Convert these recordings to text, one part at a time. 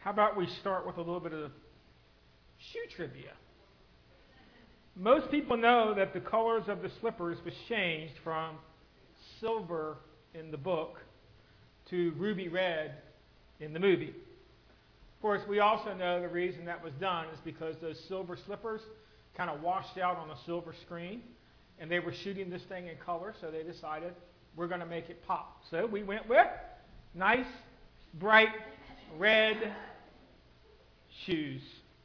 how about we start with a little bit of shoe trivia? Most people know that the colors of the slippers was changed from silver in the book to ruby red in the movie. Of course, we also know the reason that was done is because those silver slippers kind of washed out on a silver screen, and they were shooting this thing in color, so they decided we're going to make it pop. So we went with nice, bright, red shoes.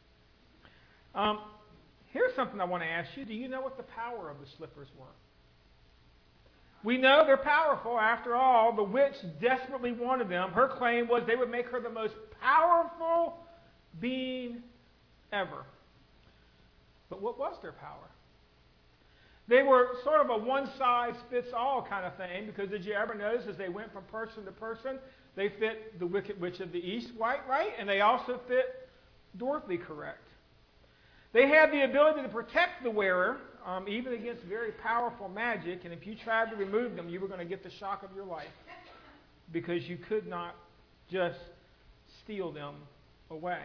Here's something I want to ask you. Do you know what the power of the slippers were? We know they're powerful. After all, the witch desperately wanted them. Her claim was they would make her the most powerful being ever. But what was their power? They were sort of a one-size-fits-all kind of thing, because did you ever notice as they went from person to person, they fit the Wicked Witch of the East right? And they also fit Dorothy correct. They had the ability to protect the wearer, even against very powerful magic, and if you tried to remove them, you were going to get the shock of your life, because you could not just steal them away.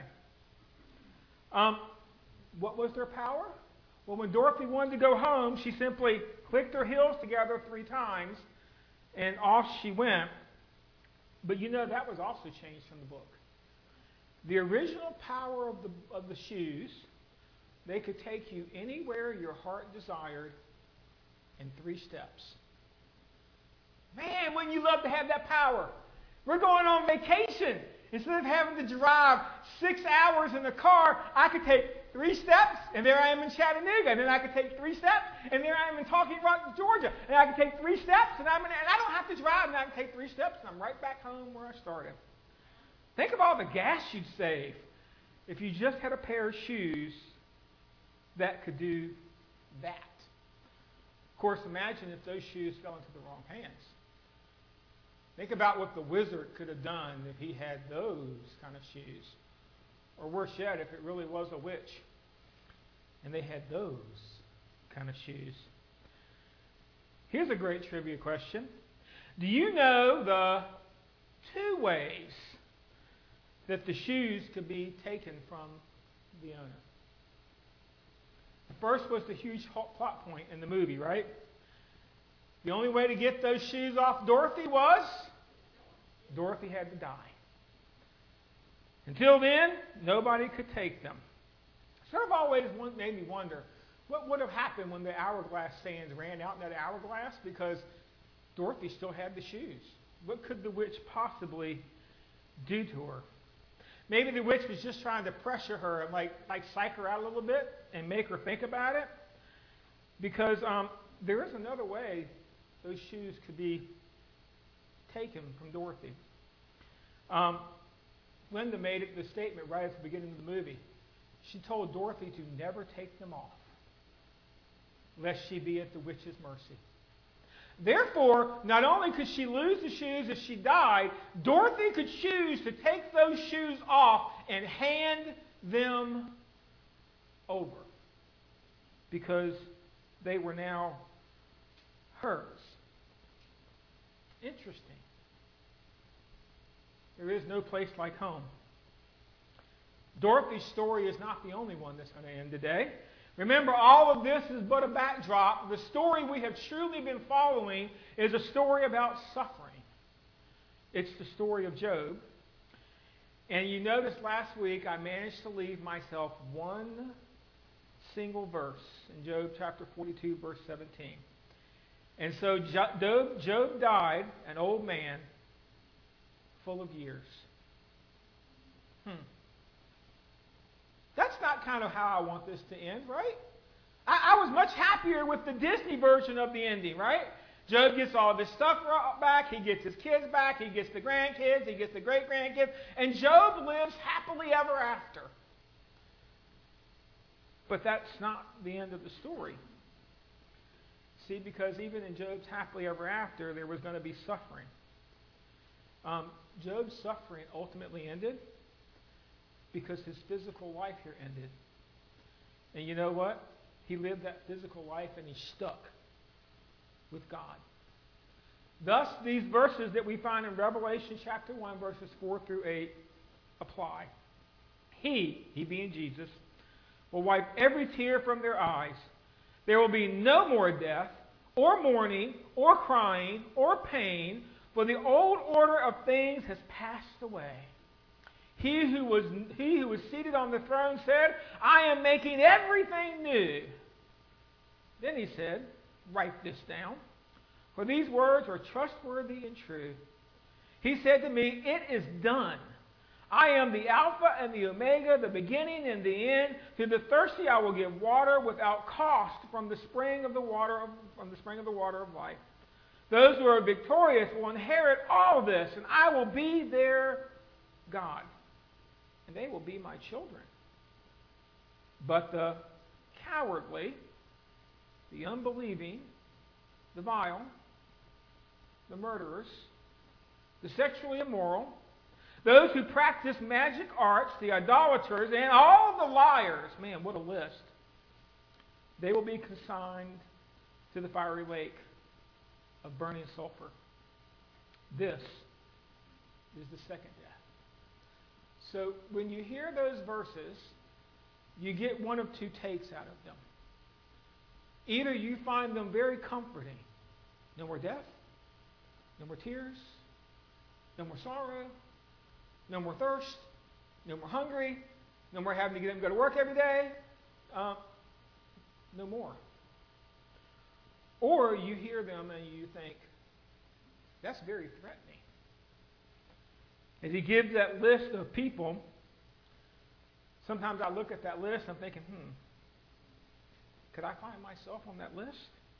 What was their power? Well, when Dorothy wanted to go home, she simply clicked her heels together 3 times, and off she went. But you know, that was also changed from the book. The original power of the shoes, they could take you anywhere your heart desired in 3 steps. Man, wouldn't you love to have that power? We're going on vacation. Instead of having to drive 6 hours in the car, I could take 3 steps, and there I am in Chattanooga. And then I could take 3 steps, and there I am in Talking Rock, Georgia. And I could take 3 steps, and I don't have to drive, and I can take 3 steps, and I'm right back home where I started. Think of all the gas you'd save if you just had a pair of shoes that could do that. Of course, imagine if those shoes fell into the wrong hands. Think about what the wizard could have done if he had those kind of shoes. Or worse yet, if it really was a witch and they had those kind of shoes. Here's a great trivia question. Do you know the 2 ways that the shoes could be taken from the owner? The first was the huge plot point in the movie, right? The only way to get those shoes off Dorothy was Dorothy had to die. Until then, nobody could take them. Sort of always made me wonder, what would have happened when the hourglass sands ran out in that hourglass? Because Dorothy still had the shoes. What could the witch possibly do to her? Maybe the witch was just trying to pressure her and like psych her out a little bit and make her think about it. Because there is another way those shoes could be taken from Dorothy. Linda made the statement right at the beginning of the movie. She told Dorothy to never take them off, lest she be at the witch's mercy. Therefore, not only could she lose the shoes if she died, Dorothy could choose to take those shoes off and hand them over, because they were now hers. Interesting. There is no place like home. Dorothy's story is not the only one that's going to end today. Remember, all of this is but a backdrop. The story we have truly been following is a story about suffering. It's the story of Job. And you noticed last week I managed to leave myself one single verse in Job chapter 42, verse 17. And so Job died, an old man, full of years. That's not kind of how I want this to end, right? I was much happier with the Disney version of the ending, right? Job gets all of his stuff back, he gets his kids back, he gets the grandkids, he gets the great-grandkids, and Job lives happily ever after. But that's not the end of the story. See, because even in Job's happily ever after, there was going to be suffering. Job's suffering ultimately ended because his physical life here ended. And you know what? He lived that physical life and he stuck with God. Thus, these verses that we find in Revelation chapter 1, verses 4 through 8 apply. He being Jesus, will wipe every tear from their eyes. There will be no more death, or mourning, or crying, or pain, for the old order of things has passed away. He who was seated on the throne said, I am making everything new. Then he said, write this down, for these words are trustworthy and true. He said to me, it is done. I am the Alpha and the Omega, the beginning and the end. To the thirsty I will give water without cost from the spring of the water of life. Those who are victorious will inherit all this, and I will be their God, and they will be my children. But the cowardly, the unbelieving, the vile, the murderers, the sexually immoral, those who practice magic arts, the idolaters, and all the liars, man, what a list, they will be consigned to the fiery lake of burning sulfur. This is the second death. So when you hear those verses, you get one of two takes out of them. Either you find them very comforting. No more death, no more tears, no more sorrow, no more thirst, no more hungry, no more having to get up and go to work every day. No more. Or you hear them and you think, that's very threatening. As he gives that list of people, sometimes I look at that list and I'm thinking, could I find myself on that list?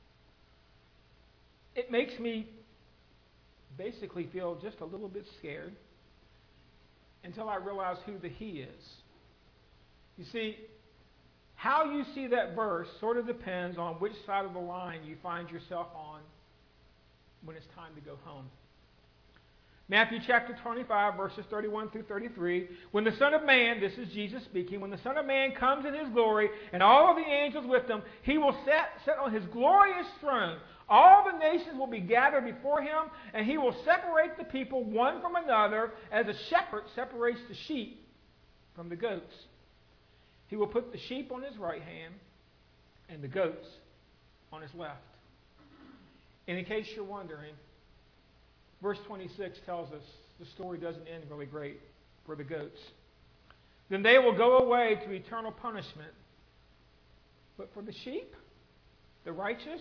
It makes me basically feel just a little bit scared until I realize who the he is. You see, how you see that verse sort of depends on which side of the line you find yourself on when it's time to go home. Matthew chapter 25, verses 31 through 33. When the Son of Man, this is Jesus speaking, when the Son of Man comes in his glory and all of the angels with him, he will sit on his glorious throne. All the nations will be gathered before him, and he will separate the people one from another as a shepherd separates the sheep from the goats. He will put the sheep on his right hand and the goats on his left. And in case you're wondering, verse 26 tells us the story doesn't end really great for the goats. Then they will go away to eternal punishment. But for the sheep, the righteous,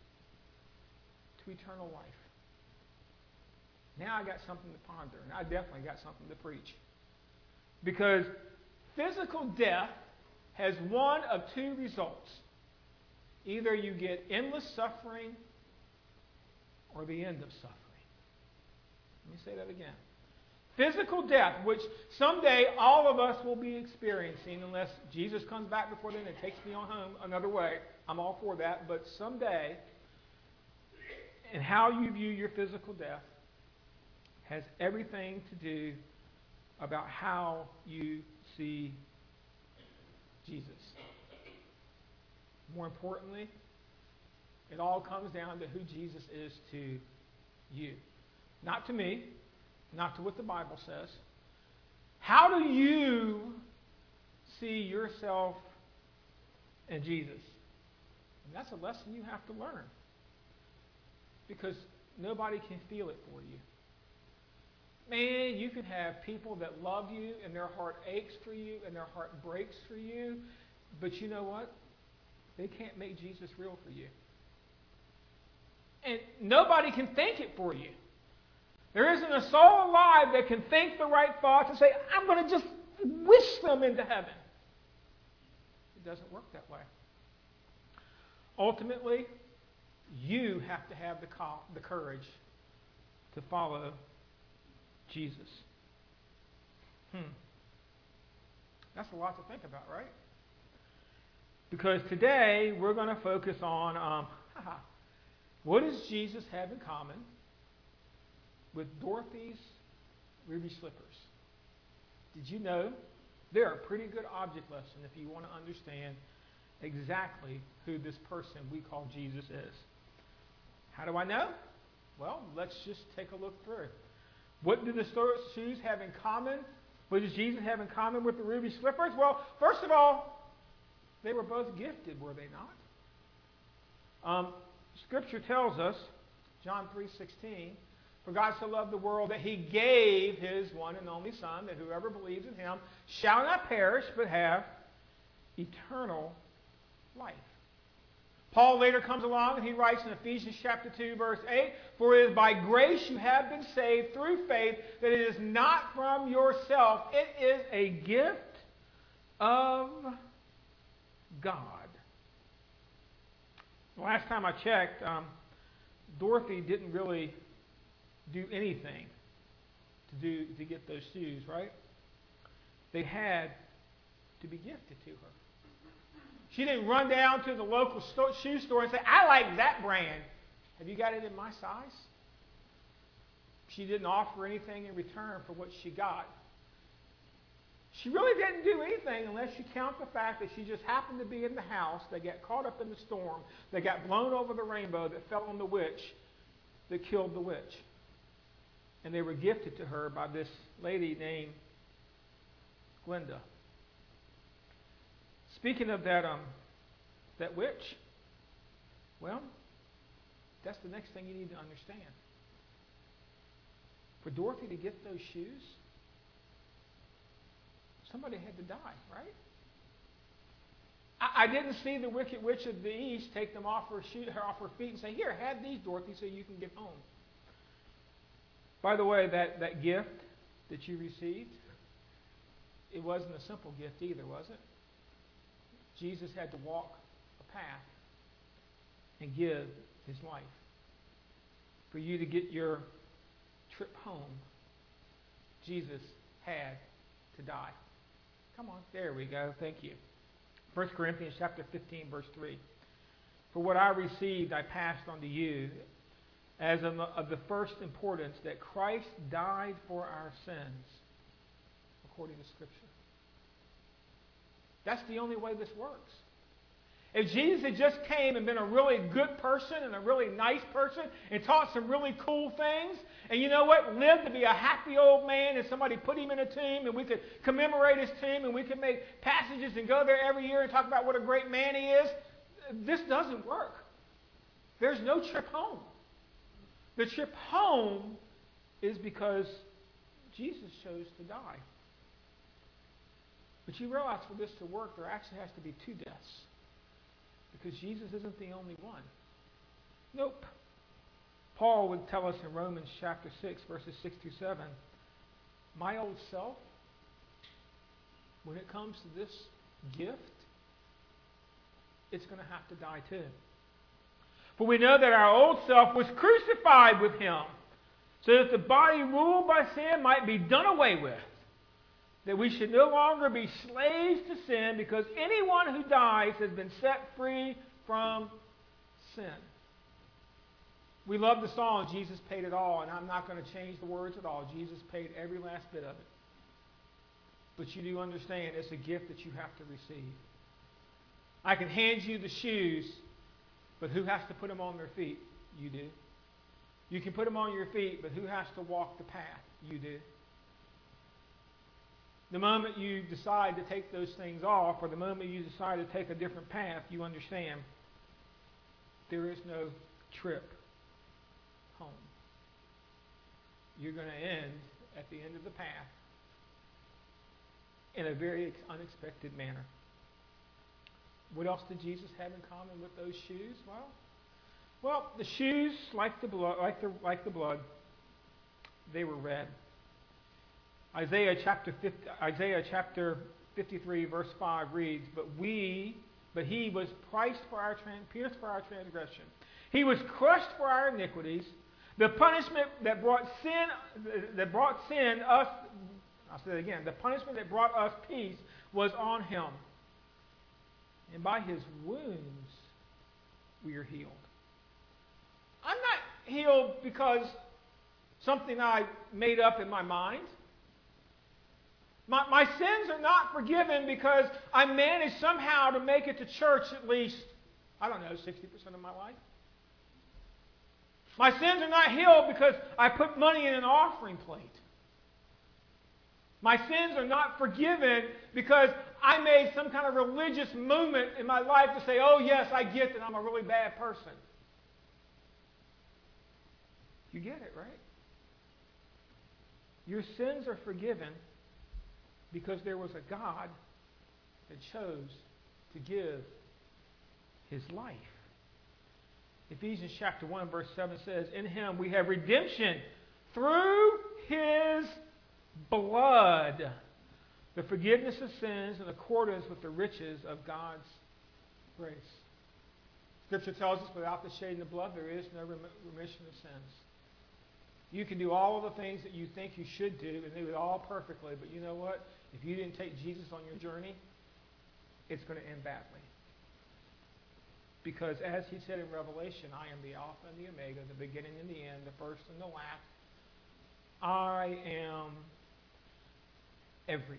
to eternal life. Now I got something to ponder, and I definitely got something to preach. Because physical death has one of two results. Either you get endless suffering or the end of suffering. Let me say that again. Physical death, which someday all of us will be experiencing unless Jesus comes back before then and takes me on home another way. I'm all for that, but someday, and how you view your physical death has everything to do about how you see Jesus. More importantly, it all comes down to who Jesus is to you. Not to me, not to what the Bible says. How do you see yourself and Jesus? And that's a lesson you have to learn. Because nobody can feel it for you. Man, you can have people that love you and their heart aches for you and their heart breaks for you. But you know what? They can't make Jesus real for you. And nobody can think it for you. There isn't a soul alive that can think the right thoughts and say, I'm going to just wish them into heaven. It doesn't work that way. Ultimately, you have to have the courage to follow Jesus. That's a lot to think about, right? Because today we're going to focus on what does Jesus have in common with Dorothy's ruby slippers? Did you know they're a pretty good object lesson if you want to understand exactly who this person we call Jesus is? How do I know? Well, let's just take a look through. What do the shoes have in common What does Jesus have in common with the ruby slippers? Well, first of all, they were both gifted, were they not? Scripture tells us, John 3:16, for God so loved the world that he gave his one and only Son, that whoever believes in him shall not perish, but have eternal life. Paul later comes along and he writes in Ephesians chapter 2, verse 8, for it is by grace you have been saved through faith, that it is not from yourself, it is a gift of God. The last time I checked, Dorothy didn't really do anything to get those shoes, right? They had to be gifted to her. She didn't run down to the local shoe store and say, I like that brand. Have you got it in my size? She didn't offer anything in return for what she got. She really didn't do anything unless you count the fact that she just happened to be in the house. They got caught up in the storm. They got blown over the rainbow that fell on the witch that killed the witch. And they were gifted to her by this lady named Glenda. Speaking of that witch, well, that's the next thing you need to understand. For Dorothy to get those shoes, somebody had to die, right? I didn't see the wicked witch of the east take them off her feet and say, here, have these, Dorothy, so you can get home. By the way, that gift that you received, it wasn't a simple gift either, was it? Jesus had to walk a path and give his life for you to get your trip home. Jesus had to die. Come on, there we go. Thank you. 1 Corinthians chapter 15, verse 3. For what I received, I passed on to you as of the first importance, that Christ died for our sins, according to Scripture. That's the only way this works. If Jesus had just came and been a really good person and a really nice person and taught some really cool things, and you know what, lived to be a happy old man, and somebody put him in a tomb and we could commemorate his tomb and we could make passages and go there every year and talk about what a great man he is, this doesn't work. There's no trip home. The trip home is because Jesus chose to die. But you realize for this to work, there actually has to be two deaths. Because Jesus isn't the only one. Nope. Paul would tell us in Romans chapter 6, verses 6 through 7, my old self, when it comes to this gift, it's going to have to die too. For we know that our old self was crucified with him, so that the body ruled by sin might be done away with, that we should no longer be slaves to sin, because anyone who dies has been set free from sin. We love the song, Jesus paid it all, and I'm not going to change the words at all. Jesus paid every last bit of it. But you do understand it's a gift that you have to receive. I can hand you the shoes, but who has to put them on their feet? You do. You can put them on your feet, but who has to walk the path? You do. The moment you decide to take those things off, or the moment you decide to take a different path, you understand there is no trip home. You're going to end at the end of the path in a very unexpected manner. What else did Jesus have in common with those shoes? Well, the shoes, like the blood, they were red. Isaiah chapter 53, verse 5 reads, But he was pierced for our transgression. He was crushed for our iniquities. The punishment that brought us, I'll say it again, the punishment that brought us peace was on him. And by his wounds we are healed. I'm not healed because something I made up in my mind. My sins are not forgiven because I managed somehow to make it to church at least, 60% of my life. My sins are not healed because I put money in an offering plate. My sins are not forgiven because I made some kind of religious movement in my life to say, oh yes, I get that I'm a really bad person. You get it, right? Your sins are forgiven because there was a God that chose to give His life. Ephesians chapter 1 verse 7 says, in Him we have redemption through His blood, the forgiveness of sins in accordance with the riches of God's grace. Scripture tells us without the shedding of blood there is no remission of sins. You can do all of the things that you think you should do and do it all perfectly, but you know what? If you didn't take Jesus on your journey, it's going to end badly. Because as He said in Revelation, I am the Alpha and the Omega, the beginning and the end, the first and the last. I am everything.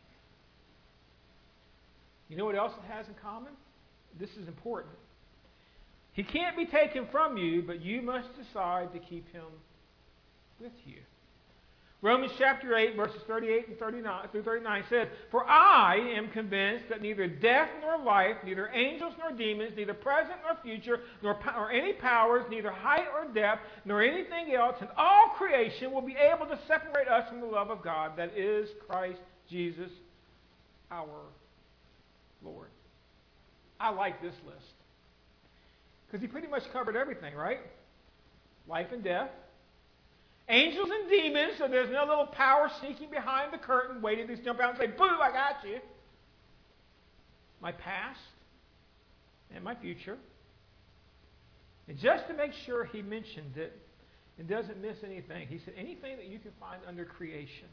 You know what else it has in common? This is important. He can't be taken from you, but you must decide to keep Him with you. Romans chapter 8, verses 38 and 39 through 39 says, for I am convinced that neither death nor life, neither angels nor demons, neither present nor future, nor any powers, neither height or depth, nor anything else in all creation will be able to separate us from the love of God that is Christ Jesus our Lord. I like this list. Because he pretty much covered everything, right? Life and death. Angels and demons, so there's no little power sneaking behind the curtain waiting to jump out and say, boo, I got you. My past and my future. And just to make sure he mentioned it and doesn't miss anything, he said anything that you can find under creation.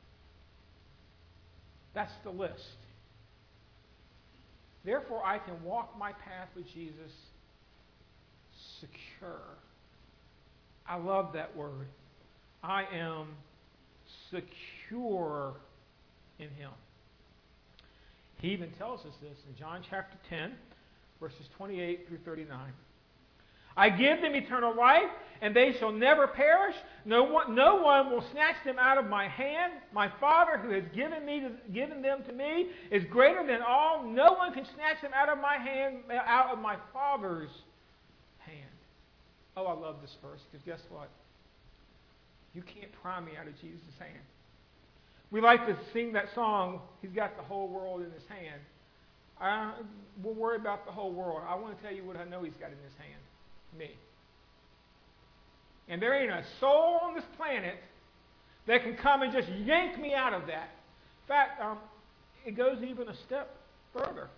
That's the list. Therefore, I can walk my path with Jesus secure. I love that word. I am secure in Him. He even tells us this in John chapter 10, verses 28 through 39. I give them eternal life, and they shall never perish. No one will snatch them out of my hand. My Father, who has given them to me, is greater than all. No one can snatch them out of my hand, out of my Father's hand. Oh, I love this verse, because guess what? You can't pry me out of Jesus' hand. We like to sing that song, He's got the whole world in His hand. We'll worry about the whole world. I want to tell you what I know He's got in His hand. Me. And there ain't a soul on this planet that can come and just yank me out of that. In fact, it goes even a step further.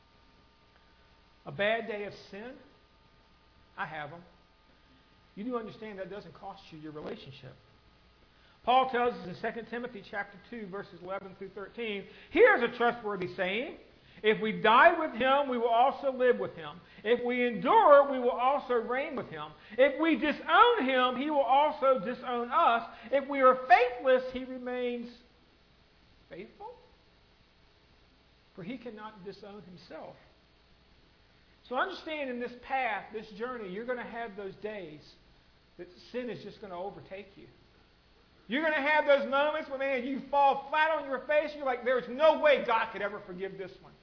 A bad day of sin, I have them. You do understand that doesn't cost you your relationship. Paul tells us in 2 Timothy chapter 2, verses 11 through 13, here's a trustworthy saying. If we die with Him, we will also live with Him. If we endure, we will also reign with Him. If we disown Him, He will also disown us. If we are faithless, He remains faithful. For He cannot disown Himself. So understand in this path, this journey, you're going to have those days that sin is just going to overtake you. You're going to have those moments where, man, you fall flat on your face and you're like, there's no way God could ever forgive this one.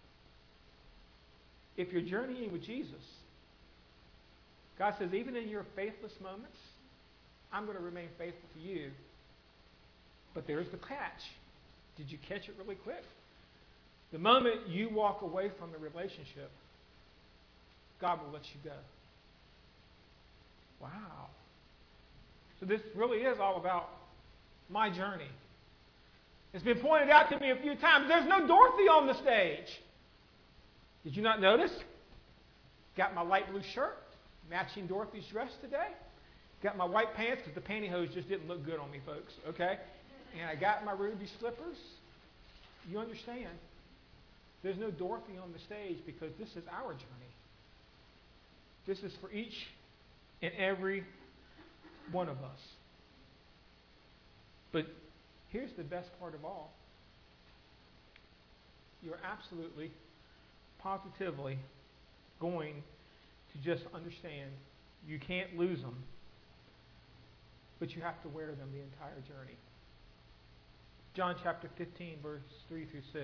If you're journeying with Jesus, God says, even in your faithless moments, I'm going to remain faithful to you. But there's the catch. Did you catch it really quick? The moment you walk away from the relationship, God will let you go. Wow. So this really is all about my journey. It's been pointed out to me a few times, there's no Dorothy on the stage. Did you not notice? Got my light blue shirt, matching Dorothy's dress today. Got my white pants, because the pantyhose just didn't look good on me, folks, okay? And I got my ruby slippers. You understand? There's no Dorothy on the stage because this is our journey. This is for each and every one of us. But here's the best part of all. You're absolutely, positively going to just understand you can't lose them, but you have to wear them the entire journey. John chapter 15, verse 3 through 6.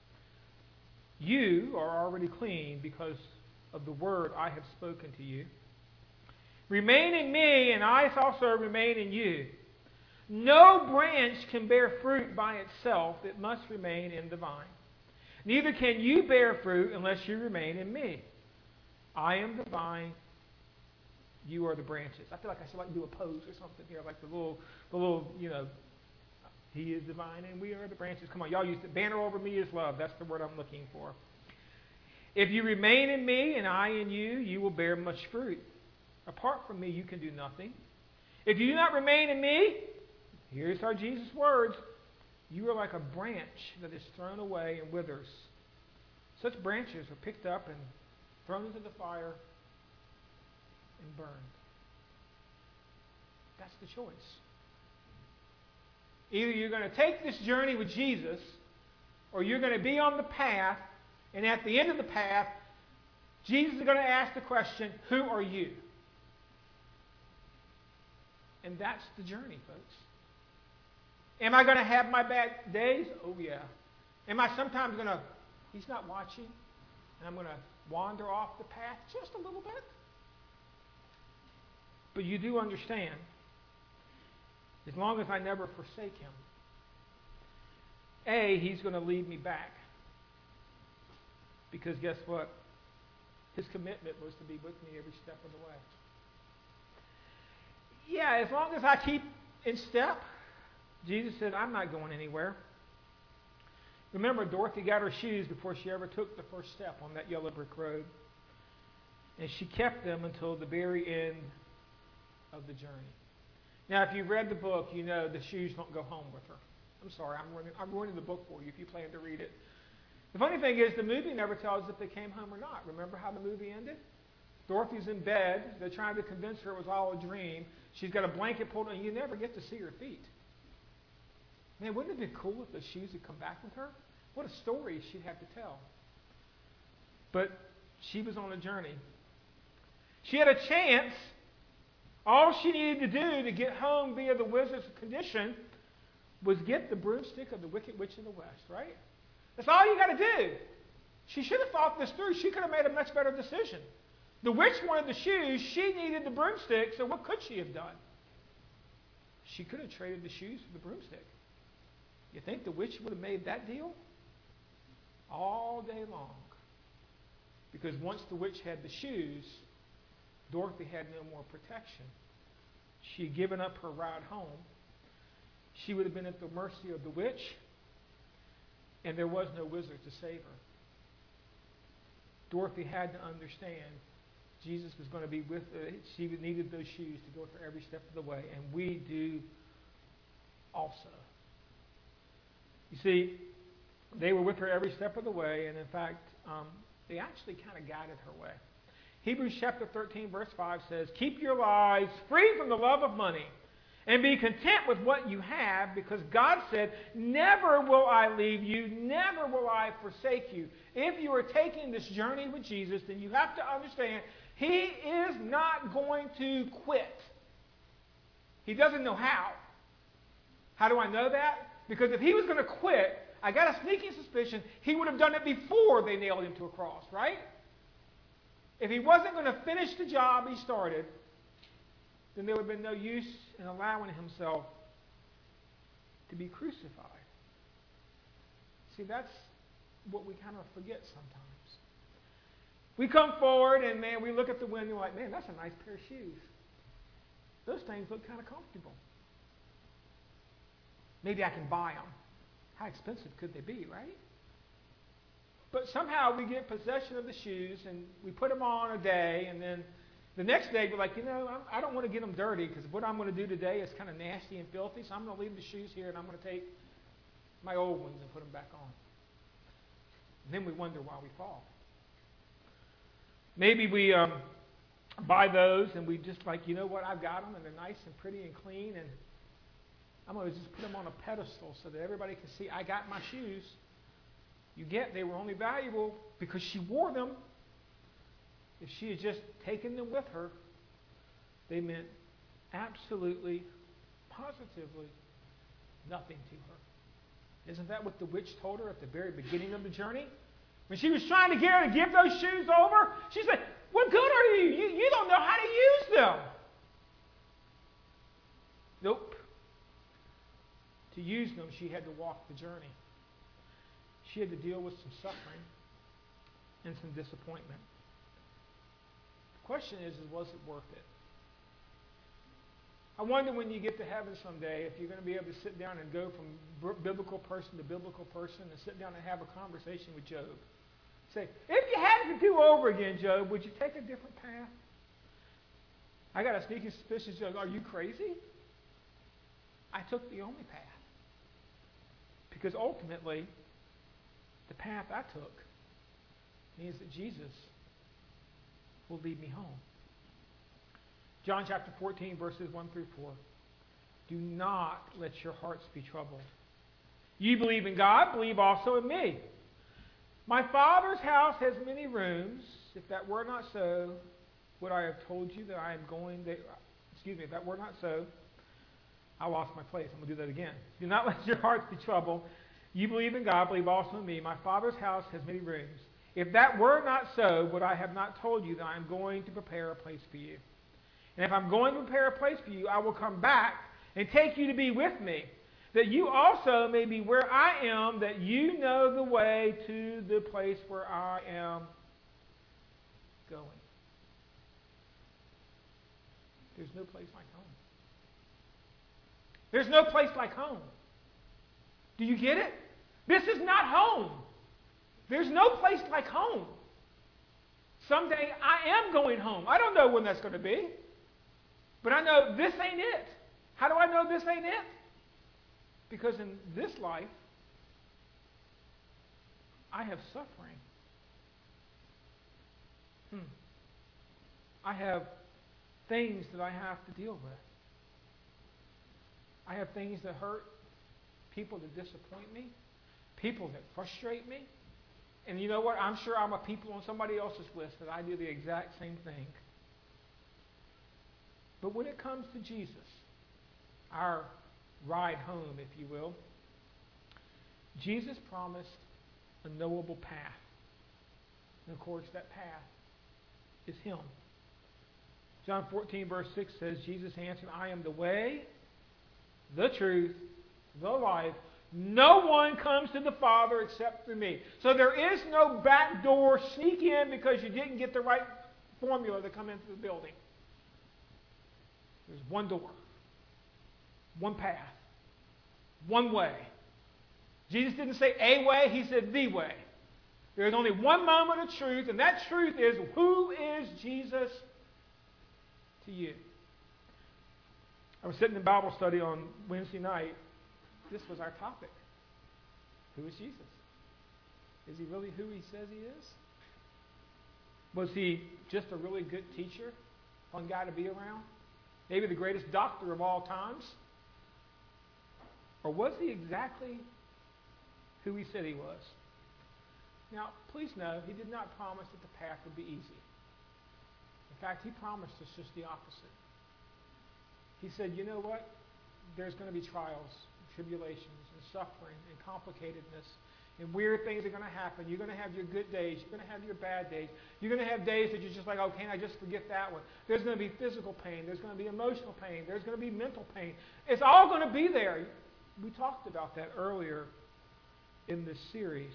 You are already clean because of the word I have spoken to you. Remain in me, and I also remain in you. No branch can bear fruit by itself. It must remain in the vine. Neither can you bear fruit unless you remain in me. I am the vine. You are the branches. I feel like I should do a pose or something here, like the little, he is the vine and we are the branches. Come on, y'all use the banner over me is love. That's the word I'm looking for. If you remain in me and I in you, you will bear much fruit. Apart from me, you can do nothing. If you do not remain in me, here's our Jesus' words, you are like a branch that is thrown away and withers. Such branches are picked up and thrown into the fire and burned. That's the choice. Either you're going to take this journey with Jesus, or you're going to be on the path, and at the end of the path, Jesus is going to ask the question, who are you? And that's the journey, folks. Am I going to have my bad days? Oh, yeah. Am I sometimes going to, he's not watching, and I'm going to wander off the path just a little bit? But you do understand, as long as I never forsake him, he's going to lead me back. Because guess what? His commitment was to be with me every step of the way. Yeah, as long as I keep in step, Jesus said, I'm not going anywhere. Remember, Dorothy got her shoes before she ever took the first step on that yellow brick road. And she kept them until the very end of the journey. Now, if you've read the book, you know the shoes don't go home with her. I'm sorry, I'm ruining the book for you if you plan to read it. The funny thing is, the movie never tells if they came home or not. Remember how the movie ended? Dorothy's in bed. They're trying to convince her it was all a dream. She's got a blanket pulled on. You never get to see her feet. Man, wouldn't it have been cool if the shoes had come back with her? What a story she'd have to tell. But she was on a journey. She had a chance. All she needed to do to get home via the wizard's condition was get the broomstick of the Wicked Witch of the West, right? That's all you got to do. She should have thought this through. She could have made a much better decision. The witch wanted the shoes. She needed the broomstick. So what could she have done? She could have traded the shoes for the broomstick. You think the witch would have made that deal? All day long. Because once the witch had the shoes, Dorothy had no more protection. She had given up her ride home. She would have been at the mercy of the witch, and there was no wizard to save her. Dorothy had to understand Jesus was going to be with her. She needed those shoes to go with her every step of the way, and we do also. You see, they were with her every step of the way, and in fact, they actually kind of guided her way. Hebrews chapter 13, verse 5 says, keep your lives free from the love of money, and be content with what you have, because God said, never will I leave you, never will I forsake you. If you are taking this journey with Jesus, then you have to understand He is not going to quit. He doesn't know how. How do I know that? Because if He was going to quit, I got a sneaking suspicion He would have done it before they nailed Him to a cross, right? If He wasn't going to finish the job He started, then there would have been no use in allowing Himself to be crucified. See, that's what we kind of forget sometimes. We come forward and, man, we look at the window like, man, that's a nice pair of shoes. Those things look kind of comfortable. Maybe I can buy them. How expensive could they be, right? But somehow we get possession of the shoes and we put them on a day, and then the next day we're like, I don't want to get them dirty because what I'm going to do today is kind of nasty and filthy, so I'm going to leave the shoes here and I'm going to take my old ones and put them back on. And then we wonder why we fall. Maybe we buy those and we just like, you know what, I've got them and they're nice and pretty and clean, and I'm going to just put them on a pedestal so that everybody can see I got my shoes. You get, they were only valuable because she wore them. If she had just taken them with her, they meant absolutely, positively nothing to her. Isn't that what the witch told her at the very beginning of the journey? When she was trying to get her to give those shoes over, she said, what good are you? You don't know how to use them. Nope. To use them, she had to walk the journey. She had to deal with some suffering and some disappointment. The question is was it worth it? I wonder when you get to heaven someday if you're going to be able to sit down and go from biblical person to biblical person and sit down and have a conversation with Job. Say, if you had to do over again, Job, would you take a different path? I got a sneaky suspicion, Job, are you crazy? I took the only path. Because ultimately, the path I took means that Jesus will lead me home. John chapter 14, verses 1 through 4. Do not let your hearts be troubled. You believe in God, believe also in me. My Father's house has many rooms. If that were not so, would I have told you that I am going there? If that were not so, I lost my place. I'm going to do that again. Do not let your hearts be troubled. You believe in God, believe also in me. My Father's house has many rooms. If that were not so, would I have not told you that I am going to prepare a place for you? And if I'm going to prepare a place for you, I will come back and take you to be with me, that you also may be where I am, that you know the way to the place where I am going. There's no place like home. There's no place like home. Do you get it? This is not home. There's no place like home. Someday I am going home. I don't know when that's going to be. But I know this ain't it. How do I know this ain't it? Because in this life, I have suffering. I have things that I have to deal with. I have things that hurt, people that disappoint me, people that frustrate me. And you know what? I'm sure I'm a people on somebody else's list that I do the exact same thing. But when it comes to Jesus, our ride home, if you will, Jesus promised a knowable path. And of course, that path is Him. John 14, verse 6 says, Jesus answered, I am the way, the truth, the life. No one comes to the Father except through me. So there is no back door, sneak in because you didn't get the right formula to come into the building. There's one door, one path, one way. Jesus didn't say a way, He said the way. There's only one moment of truth, and that truth is, who is Jesus to you? I was sitting in Bible study on Wednesday night. This was our topic. Who is Jesus? Is He really who He says He is? Was He just a really good teacher? Fun guy to be around? Maybe the greatest doctor of all times? Or was He exactly who He said He was? Now, please know, He did not promise that the path would be easy. In fact, He promised us just the opposite. He said, you know what? There's going to be trials, tribulations, and suffering, and complicatedness, and weird things are going to happen. You're going to have your good days. You're going to have your bad days. You're going to have days that you're just like, oh, can't I just forget that one? There's going to be physical pain. There's going to be emotional pain. There's going to be mental pain. It's all going to be there. We talked about that earlier in this series.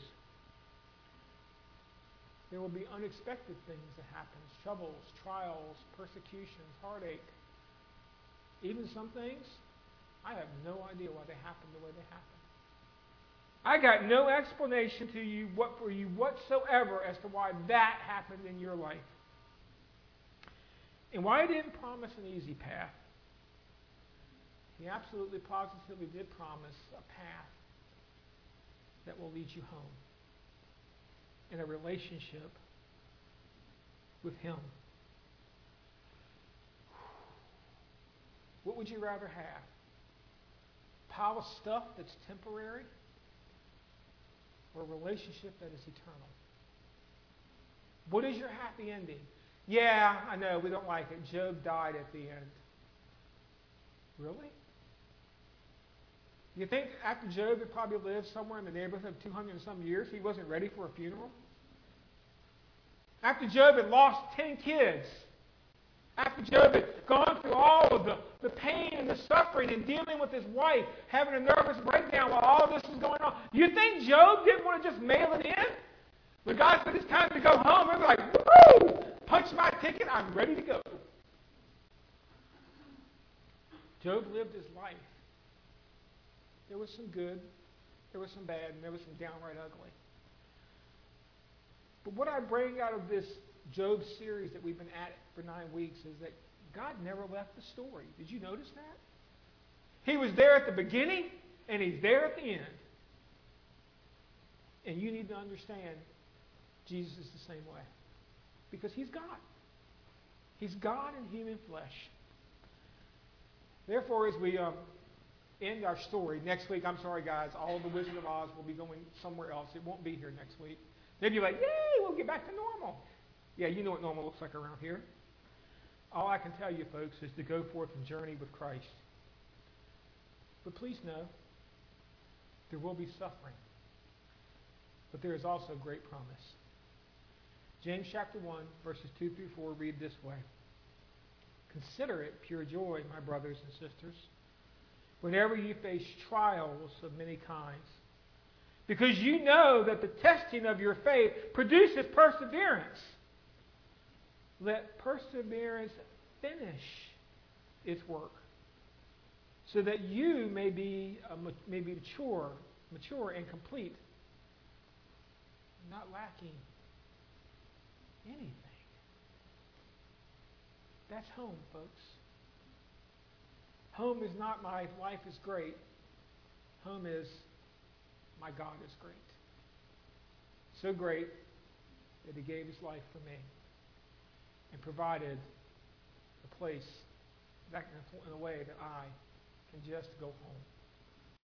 There will be unexpected things that happen. Troubles, trials, persecutions, heartache. Even some things, I have no idea why they happen the way they happen. I got no explanation to you for you whatsoever as to why that happened in your life. And why He didn't promise an easy path. He absolutely positively did promise a path that will lead you home in a relationship with Him. What would you rather have? A pile of stuff that's temporary, or a relationship that is eternal? What is your happy ending? Yeah, I know, we don't like it. Job died at the end. Really? You think after Job had probably lived somewhere in the neighborhood of 200 and some years, he wasn't ready for a funeral? After Job had lost 10 kids, after Job had gone through all of the pain and the suffering and dealing with his wife, having a nervous breakdown while all of this was going on, you think Job didn't want to just mail it in? When God said it's time to go home, he was like, woo! Punch my ticket, I'm ready to go. Job lived his life. There was some good, there was some bad, and there was some downright ugly. But what I bring out of this Job series that we've been at for 9 weeks is that God never left the story. Did you notice that? He was there at the beginning, and He's there at the end. And you need to understand Jesus is the same way. Because He's God. He's God in human flesh. Therefore, as we end our story next week, I'm sorry guys, all of the Wizard of Oz will be going somewhere else. It won't be here next week. They'd be like, yay, we'll get back to normal. Yeah, you know what normal looks like around here. All I can tell you, folks, is to go forth and journey with Christ. But please know, there will be suffering. But there is also great promise. James chapter 1, verses 2 through 4 read this way. Consider it pure joy, my brothers and sisters, whenever you face trials of many kinds, because you know that the testing of your faith produces perseverance. Let perseverance finish its work, so that you may be mature and complete, not lacking anything. That's home, folks. Home is not my life is great. Home is my God is great. So great that He gave His life for me and provided a place that in a way that I can just go home.